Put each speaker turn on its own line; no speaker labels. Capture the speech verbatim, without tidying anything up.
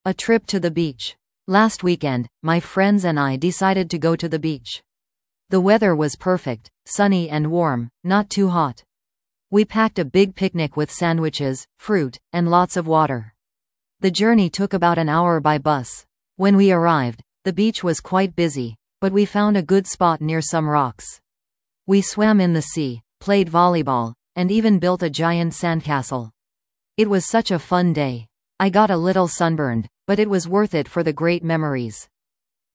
A trip to the beach. Last weekend, my friends and I decided to go to the beach. The weather was perfect, sunny and warm, not too hot. We packed a big picnic with sandwiches, fruit, and lots of water. The journey took about an hour by bus. When we arrived, the beach was quite busy, but we found a good spot near some rocks. We swam in the sea, played volleyball, and even built a giant sandcastle. It was such a fun day. I got a little sunburned, but it was worth it for the great memories.